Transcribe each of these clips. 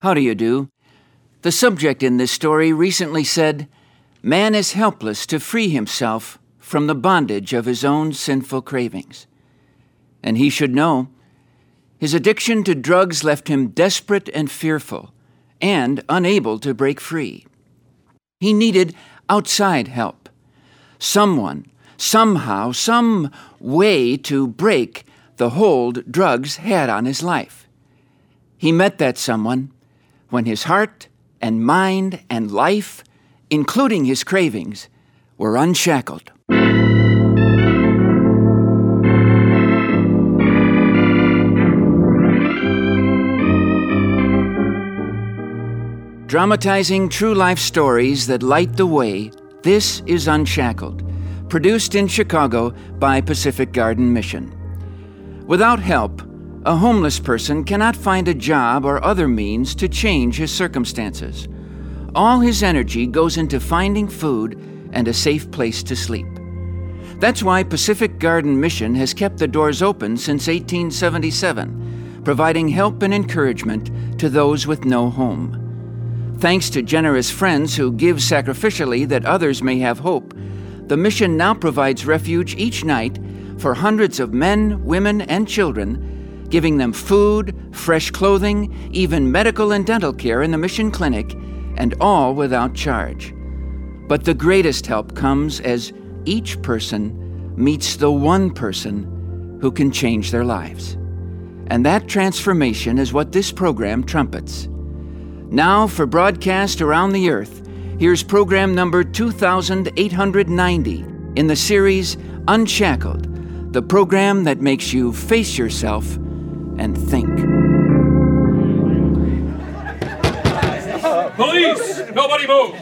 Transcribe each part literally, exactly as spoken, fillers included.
How do you do? The subject in this story recently said, "Man is helpless to free himself from the bondage of his own sinful cravings." And he should know, his addiction to drugs left him desperate and fearful, and unable to break free. He needed outside help. Someone, somehow, some way to break the hold drugs had on his life. He met that someone when his heart and mind and life, including his cravings, were unshackled. Dramatizing true life stories that light the way, this is Unshackled, produced in Chicago by Pacific Garden Mission. Without help, a homeless person cannot find a job or other means to change his circumstances. All his energy goes into finding food and a safe place to sleep. That's why Pacific Garden Mission has kept the doors open since eighteen seventy-seven, providing help and encouragement to those with no home. Thanks to generous friends who give sacrificially that others may have hope, the mission now provides refuge each night for hundreds of men, women, and children, giving them food, fresh clothing, even medical and dental care in the mission clinic, and all without charge. But the greatest help comes as each person meets the one person who can change their lives. And that transformation is what this program trumpets. Now, for broadcast around the earth, here's program number two thousand eight hundred ninety in the series Unshackled, the program that makes you face yourself and think. Police! Nobody move!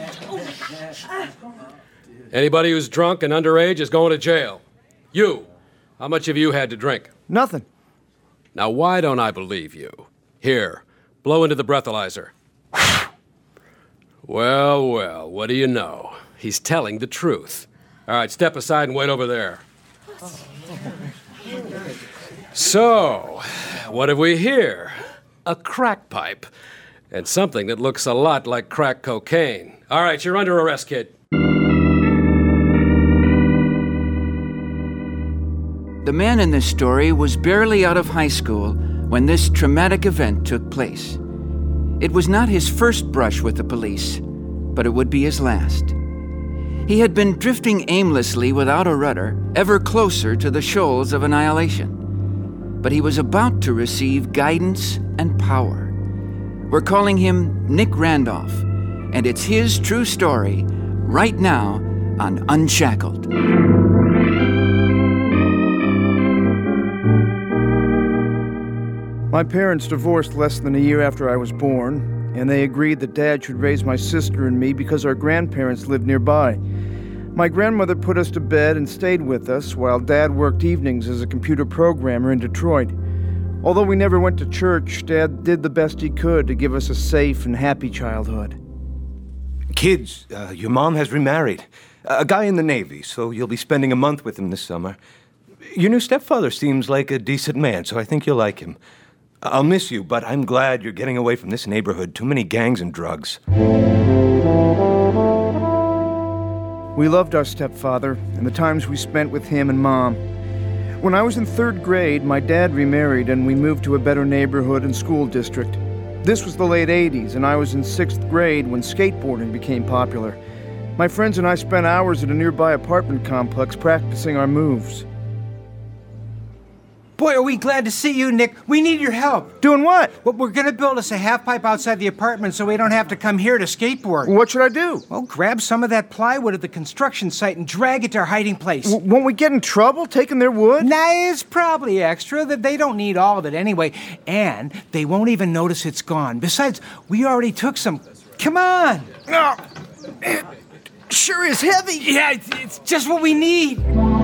Anybody who's drunk and underage is going to jail. You, how much have you had to drink? Nothing. Now, why don't I believe you? Here, blow into the breathalyzer. Well, well, what do you know? He's telling the truth. All right, step aside and wait over there. So, what have we here? A crack pipe. And something that looks a lot like crack cocaine. All right, you're under arrest, kid. The man in this story was barely out of high school when this traumatic event took place. It was not his first brush with the police, but it would be his last. He had been drifting aimlessly without a rudder, ever closer to the shoals of annihilation. But he was about to receive guidance and power. We're calling him Nick Randolph, and it's his true story right now on Unshackled. My parents divorced less than a year after I was born, and they agreed that Dad should raise my sister and me because our grandparents lived nearby. My grandmother put us to bed and stayed with us while Dad worked evenings as a computer programmer in Detroit. Although we never went to church, Dad did the best he could to give us a safe and happy childhood. Kids, uh, your mom has remarried. A guy in the Navy, so you'll be spending a month with him this summer. Your new stepfather seems like a decent man, so I think you'll like him. I'll miss you, but I'm glad you're getting away from this neighborhood. Too many gangs and drugs. We loved our stepfather and the times we spent with him and Mom. When I was in third grade, my dad remarried and we moved to a better neighborhood and school district. This was the late eighties, and I was in sixth grade when skateboarding became popular. My friends and I spent hours at a nearby apartment complex practicing our moves. Boy, are we glad to see you, Nick. We need your help. Doing what? Well, we're going to build us a half-pipe outside the apartment so we don't have to come here to skateboard. What should I do? Well, grab some of that plywood at the construction site and drag it to our hiding place. W- won't we get in trouble taking their wood? Nah, it's probably extra. That They don't need all of it anyway. And they won't even notice it's gone. Besides, we already took some. Come on. No. It sure is heavy. Yeah, it's, it's just what we need.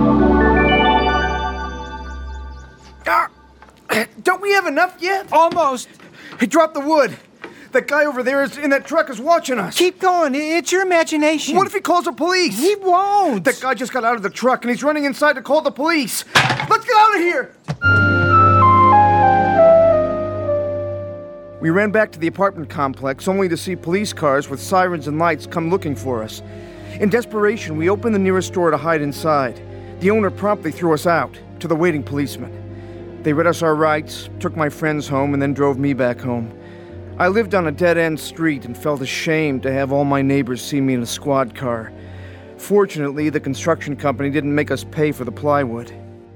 Ah, don't we have enough yet? Almost. Hey, drop the wood. That guy over there is in that truck is watching us. Keep going. It's your imagination. What if he calls the police? He won't. That guy just got out of the truck and he's running inside to call the police. Let's get out of here. We ran back to the apartment complex only to see police cars with sirens and lights come looking for us. In desperation, we opened the nearest door to hide inside. The owner promptly threw us out to the waiting policemen. They read us our rights, took my friends home, and then drove me back home. I lived on a dead-end street and felt ashamed to have all my neighbors see me in a squad car. Fortunately, the construction company didn't make us pay for the plywood.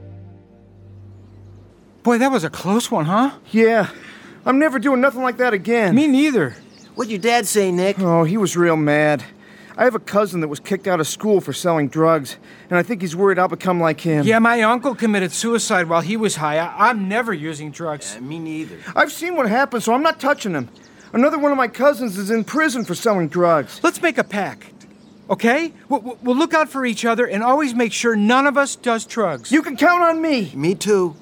Boy, that was a close one, huh? Yeah, I'm never doing nothing like that again. Me neither. What'd your dad say, Nick? Oh, he was real mad. I have a cousin that was kicked out of school for selling drugs, and I think he's worried I'll become like him. Yeah, my uncle committed suicide while he was high. I- I'm never using drugs. Yeah, me neither. I've seen what happened, so I'm not touching him. Another one of my cousins is in prison for selling drugs. Let's make a pact, okay? We'll, we'll look out for each other and always make sure none of us does drugs. You can count on me. Me too.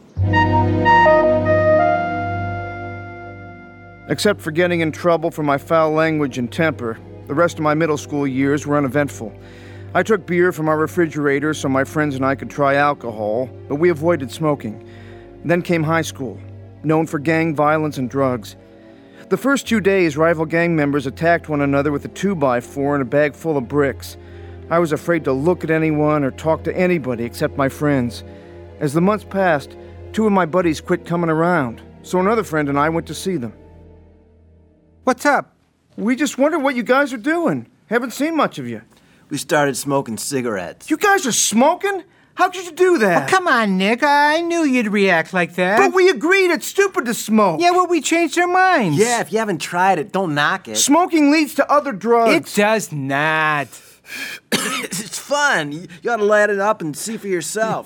Except for getting in trouble for my foul language and temper, the rest of my middle school years were uneventful. I took beer from our refrigerator so my friends and I could try alcohol, but we avoided smoking. Then came high school, known for gang violence and drugs. The first two days, rival gang members attacked one another with a two by four and a bag full of bricks. I was afraid to look at anyone or talk to anybody except my friends. As the months passed, two of my buddies quit coming around, so another friend and I went to see them. What's up? We just wondered what you guys are doing. Haven't seen much of you. We started smoking cigarettes. You guys are smoking? How could you do that? Oh, come on, Nick. I knew you'd react like that. But we agreed it's stupid to smoke. Yeah, well, we changed our minds. Yeah, if you haven't tried it, don't knock it. Smoking leads to other drugs. It does not. It's fun. You you gotta light it up and see for yourself.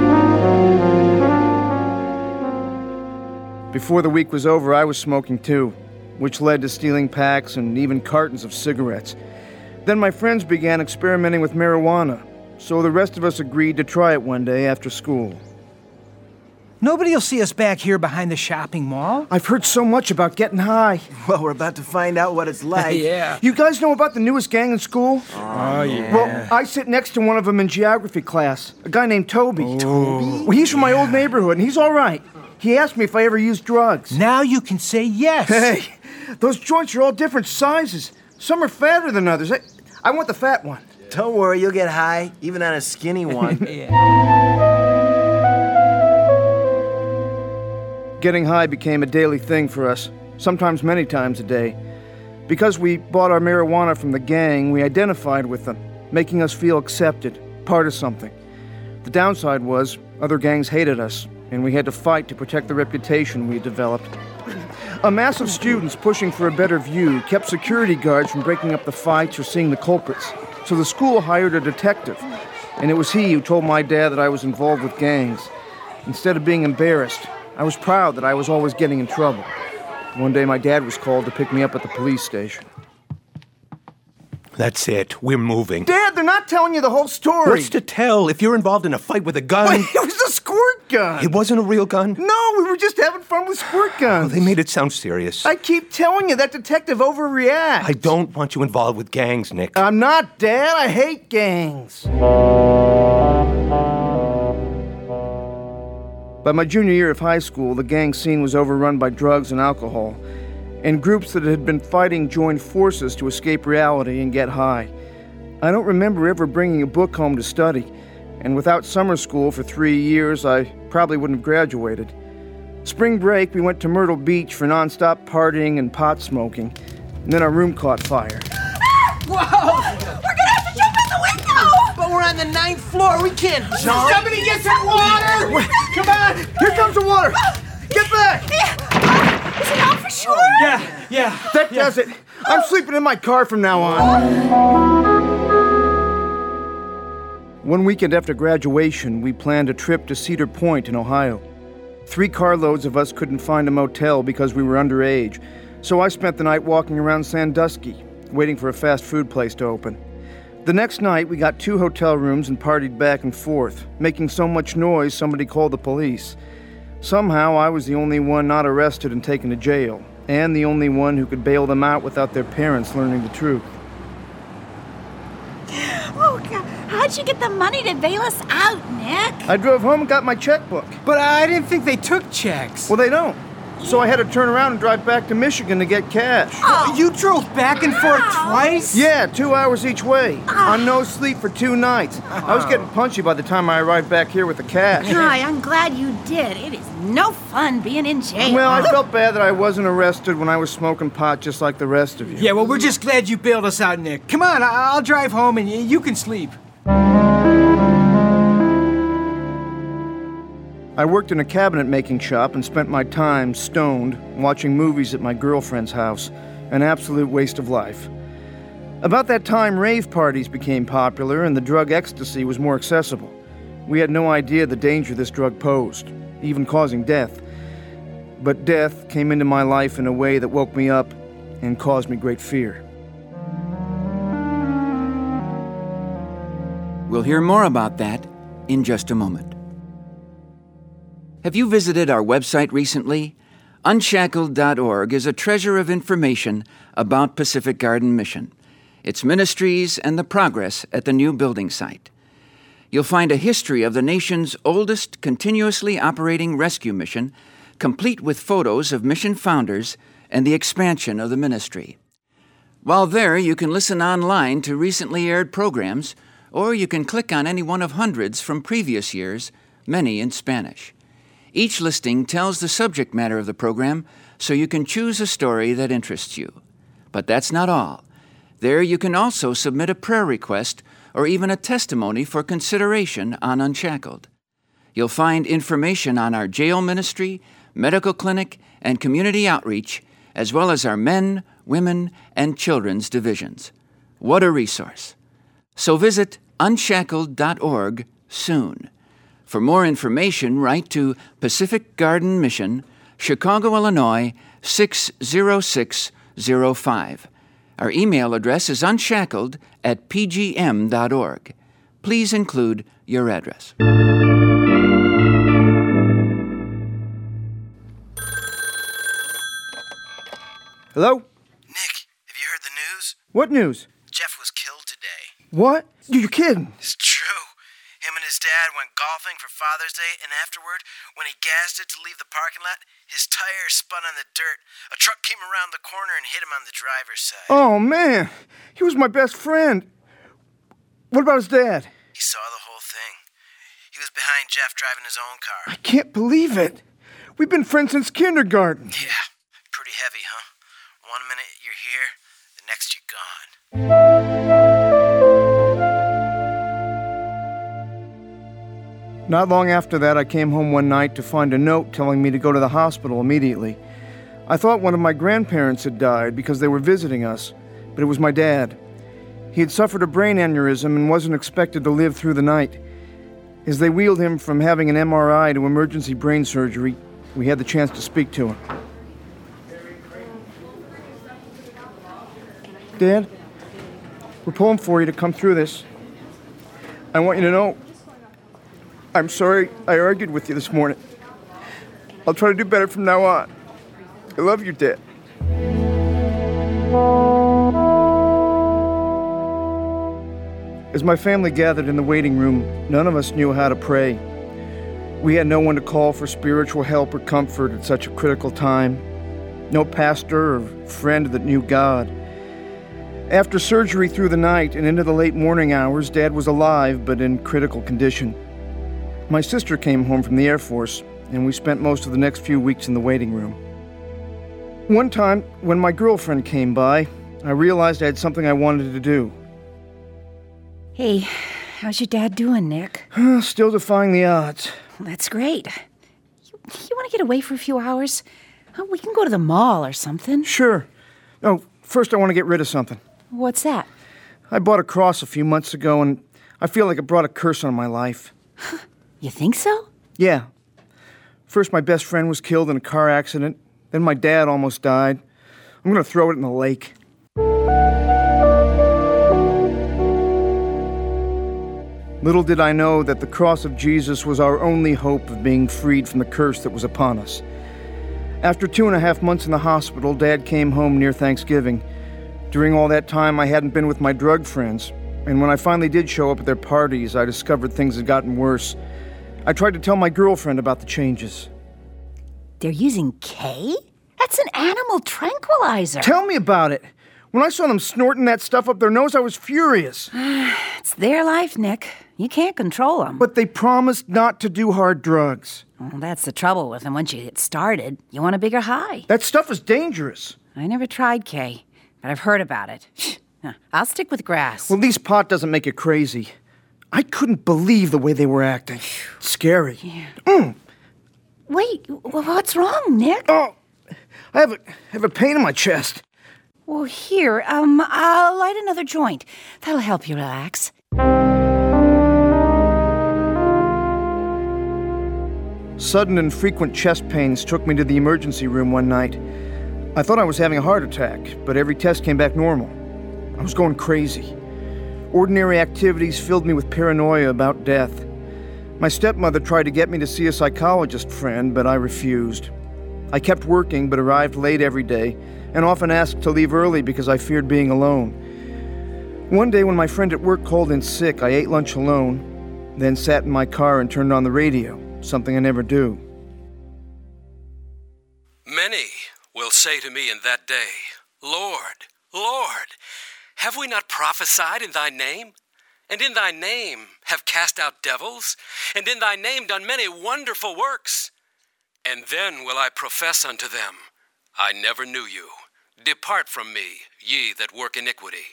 Before the week was over, I was smoking too, which led to stealing packs and even cartons of cigarettes. Then my friends began experimenting with marijuana, so the rest of us agreed to try it one day after school. Nobody will see us back here behind the shopping mall. I've heard so much about getting high. Well, we're about to find out what it's like. Yeah. You guys know about the newest gang in school? Oh, yeah. Well, I sit next to one of them in geography class, a guy named Toby. Toby? Well, he's from my old neighborhood, and he's all right. He asked me if I ever used drugs. Now you can say yes. Hey, those joints are all different sizes. Some are fatter than others. I, I want the fat one. Don't worry, you'll get high, even on a skinny one. Getting high became a daily thing for us, sometimes many times a day. Because we bought our marijuana from the gang, we identified with them, making us feel accepted, part of something. The downside was, other gangs hated us, and we had to fight to protect the reputation we had developed. A mass of students pushing for a better view kept security guards from breaking up the fights or seeing the culprits, so the school hired a detective, and it was he who told my dad that I was involved with gangs. Instead of being embarrassed, I was proud that I was always getting in trouble. One day my dad was called to pick me up at the police station. That's it. We're moving. Dad, they're not telling you the whole story. What's to tell? If you're involved in a fight with a gun... Wait, it was a squirt gun. It wasn't a real gun? No, we were just having fun with squirt guns. Oh, they made it sound serious. I keep telling you, that detective overreacts. I don't want you involved with gangs, Nick. I'm not, Dad. I hate gangs. By my junior year of high school, the gang scene was overrun by drugs and alcohol, and groups that had been fighting joined forces to escape reality and get high. I don't remember ever bringing a book home to study, and without summer school for three years, I probably wouldn't have graduated. Spring break, we went to Myrtle Beach for nonstop partying and pot smoking, and then our room caught fire. Whoa! We're gonna have to jump in the window! But we're on the ninth floor. We can't jump. Somebody get some water! Wait, come on! Here comes the water! Get back! Uh, is it out for sure? Yeah, yeah. That does it. I'm sleeping in my car from now on. One weekend after graduation, we planned a trip to Cedar Point in Ohio. Three carloads of us couldn't find a motel because we were underage, so I spent the night walking around Sandusky, waiting for a fast food place to open. The next night, we got two hotel rooms and partied back and forth, making so much noise somebody called the police. Somehow, I was the only one not arrested and taken to jail, and the only one who could bail them out without their parents learning the truth. Oh, God. How'd you get the money to bail us out, Nick? I drove home and got my checkbook. But I didn't think they took checks. Well, they don't. so I had to turn around and drive back to Michigan to get cash. Oh, you drove back and forth twice? Yeah, two hours each way. On no sleep for two nights. I was getting punchy by the time I arrived back here with the cash. Hi, I'm glad you did. It is no fun being in jail. Well, I felt bad that I wasn't arrested when I was smoking pot just like the rest of you. Yeah, well, we're just glad you bailed us out, Nick. Come on, I- I'll drive home and y- you can sleep. I worked in a cabinet-making shop and spent my time stoned watching movies at my girlfriend's house, an absolute waste of life. About that time, rave parties became popular and the drug ecstasy was more accessible. We had no idea the danger this drug posed, even causing death. But death came into my life in a way that woke me up and caused me great fear. We'll hear more about that in just a moment. Have you visited our website recently? Unshackled dot org is a treasure of information about Pacific Garden Mission, its ministries, and the progress at the new building site. You'll find a history of the nation's oldest continuously operating rescue mission, complete with photos of mission founders and the expansion of the ministry. While there, you can listen online to recently aired programs, or you can click on any one of hundreds from previous years, many in Spanish. Each listing tells the subject matter of the program, so you can choose a story that interests you. But that's not all. There you can also submit a prayer request or even a testimony for consideration on Unshackled. You'll find information on our jail ministry, medical clinic, and community outreach, as well as our men, women, and children's divisions. What a resource. So visit unshackled dot org soon. For more information, write to Pacific Garden Mission, Chicago, Illinois, six zero six zero five. Our email address is unshackled at p g m dot org. Please include your address. Hello? Nick, have you heard the news? What news? Jeff was killed today. What? You're kidding. It's true. Him and his dad went golfing for Father's Day, and afterward, when he gassed it to leave the parking lot, his tire spun on the dirt. A truck came around the corner and hit him on the driver's side. Oh, man. He was my best friend. What about his dad? He saw the whole thing. He was behind Jeff driving his own car. I can't believe it. We've been friends since kindergarten. Yeah, pretty heavy, huh? One minute you're here, the next you're gone. Not long after that, I came home one night to find a note telling me to go to the hospital immediately. I thought one of my grandparents had died because they were visiting us, but it was my dad. He had suffered a brain aneurysm and wasn't expected to live through the night. As they wheeled him from having an M R I to emergency brain surgery, we had the chance to speak to him. Dad, we're pulling for you to come through this. I want you to know, I'm sorry I argued with you this morning. I'll try to do better from now on. I love you, Dad. As my family gathered in the waiting room, none of us knew how to pray. We had no one to call for spiritual help or comfort at such a critical time. No pastor or friend that knew God. After surgery through the night and into the late morning hours, Dad was alive but in critical condition. My sister came home from the Air Force, and we spent most of the next few weeks in the waiting room. One time, when my girlfriend came by, I realized I had something I wanted to do. Hey, how's your dad doing, Nick? Still defying the odds. Well, that's great. You, you want to get away for a few hours? Uh, We can go to the mall or something. Sure. No, first I want to get rid of something. What's that? I bought a cross a few months ago, and I feel like it brought a curse on my life. You think so? Yeah. First, my best friend was killed in a car accident. Then my dad almost died. I'm going to throw it in the lake. Little did I know that the cross of Jesus was our only hope of being freed from the curse that was upon us. After two and a half months in the hospital, Dad came home near Thanksgiving. During all that time, I hadn't been with my drug friends, and when I finally did show up at their parties, I discovered things had gotten worse. I tried to tell my girlfriend about the changes. They're using K? That's an animal tranquilizer. Tell me about it. When I saw them snorting that stuff up their nose, I was furious. It's their life, Nick. You can't control them. But they promised not to do hard drugs. Well, that's the trouble with them. Once you get started, you want a bigger high. That stuff is dangerous. I never tried K, but I've heard about it. I'll stick with grass. Well, at least pot doesn't make you crazy. I couldn't believe the way they were acting. Scary. Yeah. Mm. Wait, what's wrong, Nick? Oh, I have a, I have a pain in my chest. Well, here, um, I'll light another joint. That'll help you relax. Sudden and frequent chest pains took me to the emergency room one night. I thought I was having a heart attack, but every test came back normal. I was going crazy. Ordinary activities filled me with paranoia about death. My stepmother tried to get me to see a psychologist friend, but I refused. I kept working, but arrived late every day, and often asked to leave early because I feared being alone. One day when my friend at work called in sick, I ate lunch alone, then sat in my car and turned on the radio, something I never do. Many will say to me in that day, Lord, Lord, have we not prophesied in thy name? And in thy name have cast out devils? And in thy name done many wonderful works? And then will I profess unto them, I never knew you. Depart from me, ye that work iniquity.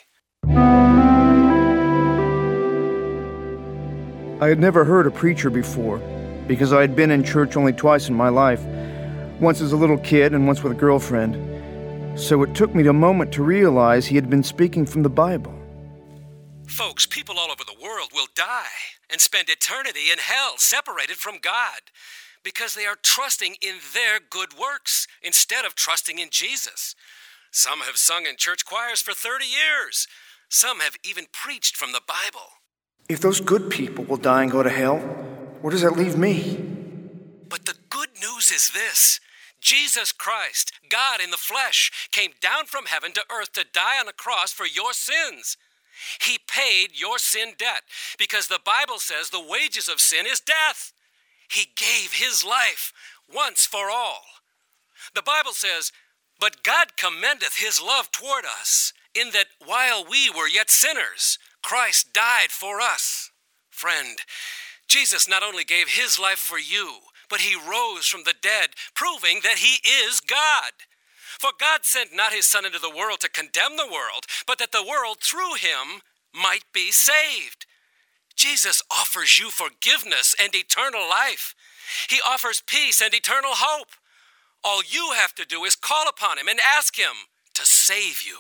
I had never heard a preacher before, because I had been in church only twice in my life, once as a little kid and once with a girlfriend. So it took me a moment to realize he had been speaking from the Bible. Folks, people all over the world will die and spend eternity in hell, separated from God, because they are trusting in their good works instead of trusting in Jesus. Some have sung in church choirs for thirty years. Some have even preached from the Bible. If those good people will die and go to hell, where does that leave me? But the good news is this. Jesus Christ, God in the flesh, came down from heaven to earth to die on a cross for your sins. He paid your sin debt because the Bible says the wages of sin is death. He gave his life once for all. The Bible says, but God commendeth his love toward us, in that while we were yet sinners, Christ died for us. Friend, Jesus not only gave his life for you, but he rose from the dead, proving that he is God. For God sent not his Son into the world to condemn the world, but that the world through him might be saved. Jesus offers you forgiveness and eternal life. He offers peace and eternal hope. All you have to do is call upon him and ask him to save you.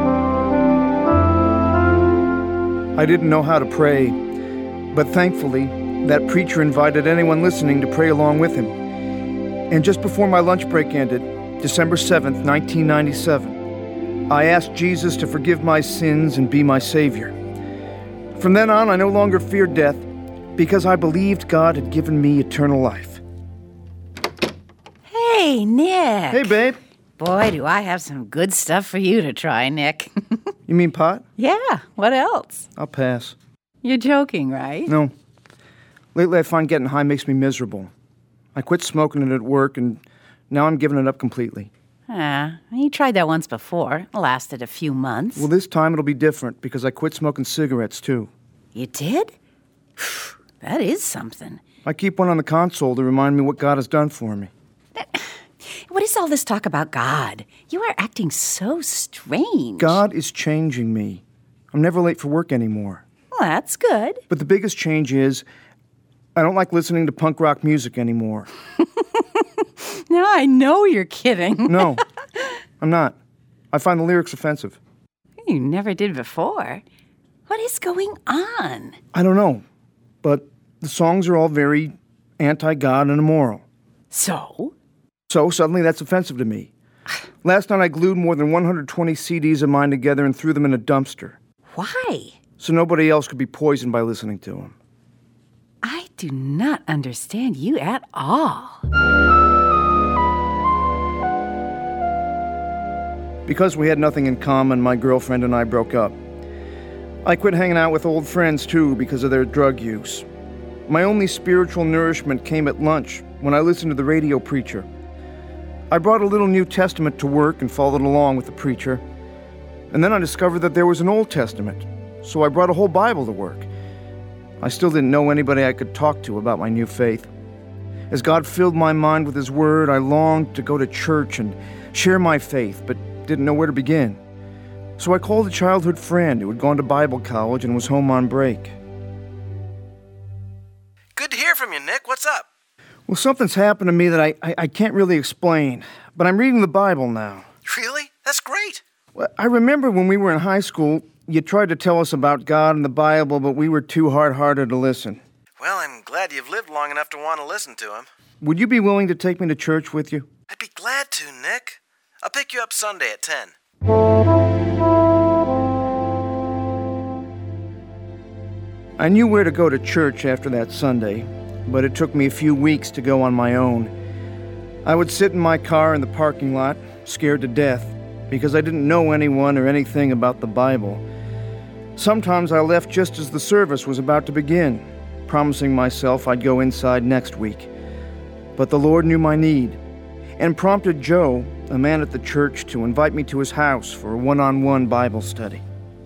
I didn't know how to pray, but thankfully, that preacher invited anyone listening to pray along with him. And just before my lunch break ended, December seventh, nineteen ninety-seven, I asked Jesus to forgive my sins and be my Savior. From then on, I no longer feared death because I believed God had given me eternal life. Hey, Nick. Hey, babe. Boy, do I have some good stuff for you to try, Nick. You mean pot? Yeah, what else? I'll pass. You're joking, right? No. Lately, I find getting high makes me miserable. I quit smoking it at work, and now I'm giving it up completely. Ah, you tried that once before. It lasted a few months. Well, this time it'll be different because I quit smoking cigarettes, too. You did? That is something. I keep one on the console to remind me what God has done for me. What is all this talk about God? You are acting so strange. God is changing me. I'm never late for work anymore. Well, that's good. But the biggest change is I don't like listening to punk rock music anymore. Now I know you're kidding. No, I'm not. I find the lyrics offensive. You never did before. What is going on? I don't know, but the songs are all very anti-God and immoral. So? So suddenly that's offensive to me. Last night I glued more than one hundred twenty C Ds of mine together and threw them in a dumpster. Why? So nobody else could be poisoned by listening to them. I do not understand you at all. Because we had nothing in common, my girlfriend and I broke up. I quit hanging out with old friends, too, because of their drug use. My only spiritual nourishment came at lunch, when I listened to the radio preacher. I brought a little New Testament to work and followed along with the preacher. And then I discovered that there was an Old Testament, so I brought a whole Bible to work. I still didn't know anybody I could talk to about my new faith. As God filled my mind with His Word, I longed to go to church and share my faith, but didn't know where to begin. So I called a childhood friend who had gone to Bible college and was home on break. Good to hear from you, Nick. What's up? Well, something's happened to me that I, I, I can't really explain, but I'm reading the Bible now. Really? That's great. Well, I remember when we were in high school, you tried to tell us about God and the Bible, but we were too hard-hearted to listen. Well, I'm glad you've lived long enough to want to listen to him. Would you be willing to take me to church with you? I'd be glad to, Nick. I'll pick you up Sunday at ten. I knew where to go to church after that Sunday, but it took me a few weeks to go on my own. I would sit in my car in the parking lot, scared to death, because I didn't know anyone or anything about the Bible. Sometimes I left just as the service was about to begin, promising myself I'd go inside next week. But the Lord knew my need, and prompted Joe, a man at the church, to invite me to his house for a one-on-one Bible study.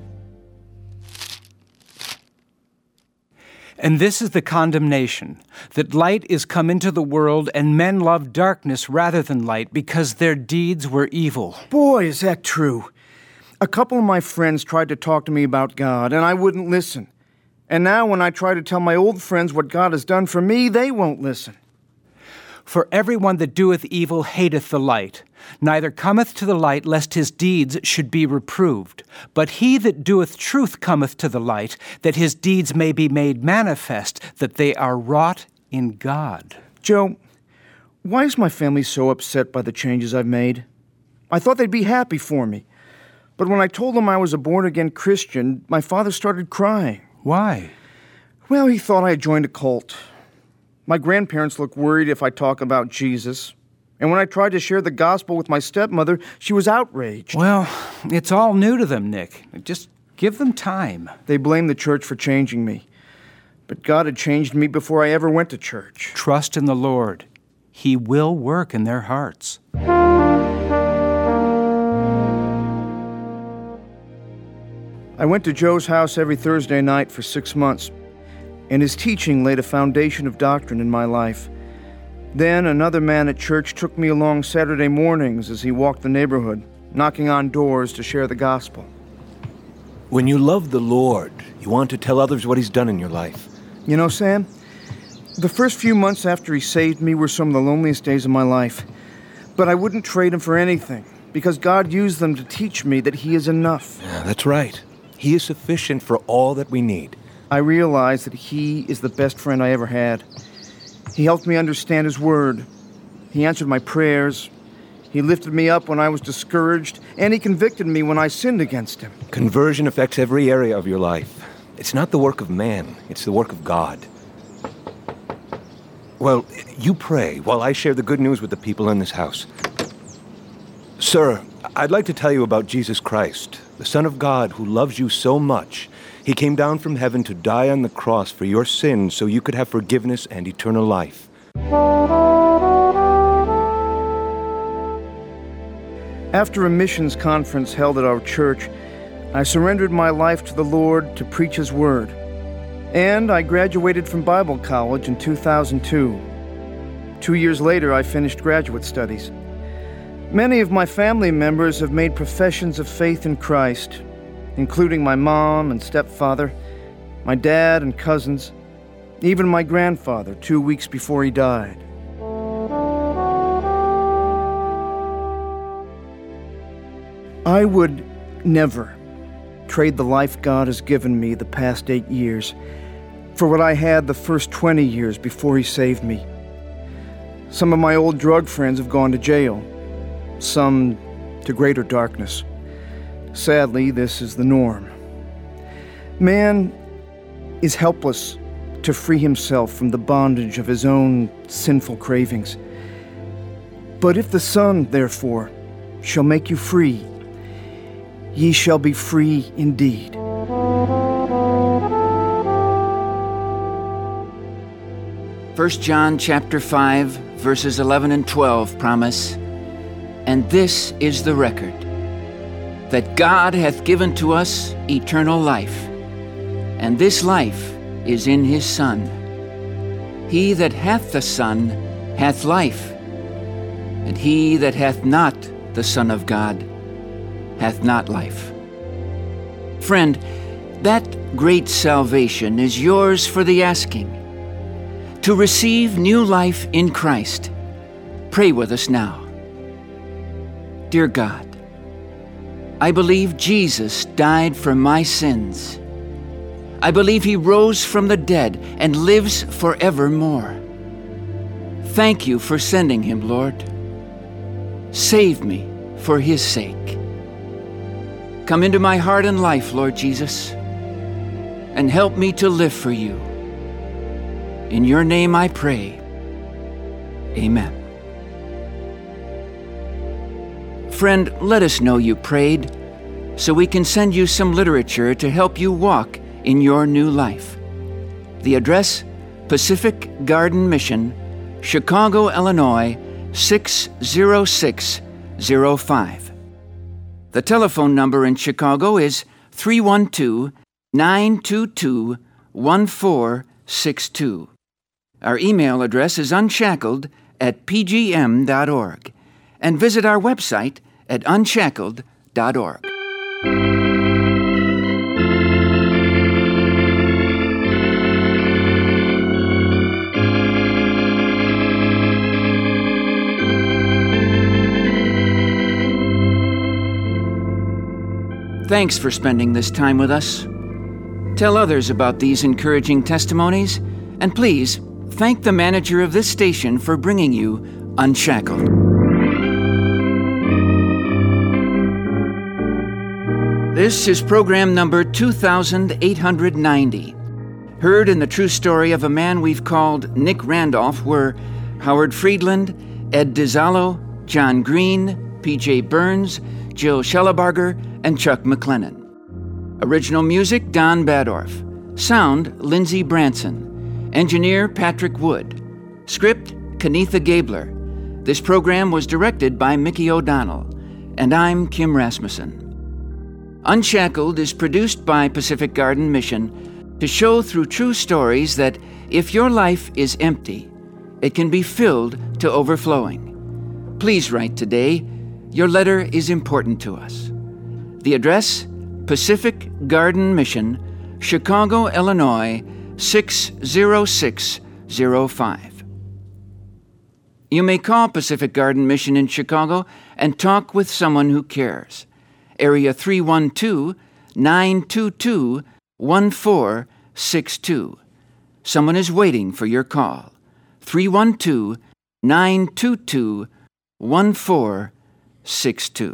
And this is the condemnation, that light is come into the world, and men love darkness rather than light, because their deeds were evil. Boy, is that true. A couple of my friends tried to talk to me about God, and I wouldn't listen. And now when I try to tell my old friends what God has done for me, they won't listen. For everyone that doeth evil hateth the light, neither cometh to the light, lest his deeds should be reproved. But he that doeth truth cometh to the light, that his deeds may be made manifest, that they are wrought in God. Joe, why is my family so upset by the changes I've made? I thought they'd be happy for me. But when I told them I was a born-again Christian, my father started crying. Why? Well, he thought I had joined a cult. My grandparents look worried if I talk about Jesus. And when I tried to share the gospel with my stepmother, she was outraged. Well, it's all new to them, Nick. Just give them time. They blame the church for changing me. But God had changed me before I ever went to church. Trust in the Lord. He will work in their hearts. I went to Joe's house every Thursday night for six months. And his teaching laid a foundation of doctrine in my life. Then another man at church took me along Saturday mornings as he walked the neighborhood, knocking on doors to share the gospel. When you love the Lord, you want to tell others what He's done in your life. You know, Sam, the first few months after He saved me were some of the loneliest days of my life. But I wouldn't trade Him for anything, because God used them to teach me that He is enough. Yeah, that's right. He is sufficient for all that we need. I realized that He is the best friend I ever had. He helped me understand His Word. He answered my prayers. He lifted me up when I was discouraged, and He convicted me when I sinned against Him. Conversion affects every area of your life. It's not the work of man, it's the work of God. Well, you pray while I share the good news with the people in this house. Sir, I'd like to tell you about Jesus Christ, the Son of God who loves you so much. He came down from heaven to die on the cross for your sins so you could have forgiveness and eternal life. After a missions conference held at our church, I surrendered my life to the Lord to preach His Word. And I graduated from Bible college in two thousand two. Two years later, I finished graduate studies. Many of my family members have made professions of faith in Christ, including my mom and stepfather, my dad and cousins, even my grandfather two weeks before he died. I would never trade the life God has given me the past eight years for what I had the first twenty years before He saved me. Some of my old drug friends have gone to jail, some to greater darkness. Sadly, this is the norm. Man is helpless to free himself from the bondage of his own sinful cravings. But if the Son, therefore, shall make you free, ye shall be free indeed. First John chapter five, verses eleven and twelve promise, and this is the record, that God hath given to us eternal life, and this life is in his Son. He that hath the Son hath life, and he that hath not the Son of God hath not life. Friend, that great salvation is yours for the asking. To receive new life in Christ, pray with us now. Dear God, I believe Jesus died for my sins. I believe he rose from the dead and lives forevermore. Thank you for sending him, Lord. Save me for his sake. Come into my heart and life, Lord Jesus, and help me to live for you. In your name I pray. Amen. Friend, let us know you prayed, so we can send you some literature to help you walk in your new life. The address, Pacific Garden Mission, Chicago, Illinois, six zero six zero five. The telephone number in Chicago is three one two, nine two two, one four six two. Our email address is unshackled at p g m dot org, and visit our website at unshackled dot org. Thanks for spending this time with us. Tell others about these encouraging testimonies, and please thank the manager of this station for bringing you Unshackled. This is program number two thousand eight hundred ninety. Heard in the true story of a man we've called Nick Randolph were Howard Friedland, Ed DiZallo, John Green, P J Burns, Jill Schellebarger, and Chuck McLennan. Original music, Don Badorf. Sound, Lindsey Branson. Engineer, Patrick Wood. Script, Kenitha Gabler. This program was directed by Mickey O'Donnell. And I'm Kim Rasmussen. Unshackled is produced by Pacific Garden Mission to show through true stories that if your life is empty, it can be filled to overflowing. Please write today. Your letter is important to us. The address, Pacific Garden Mission, Chicago, Illinois, six zero six zero five. You may call Pacific Garden Mission in Chicago and talk with someone who cares. Area three one two, nine two two, one four six two. Someone is waiting for your call. three one two, nine two two, one four six two.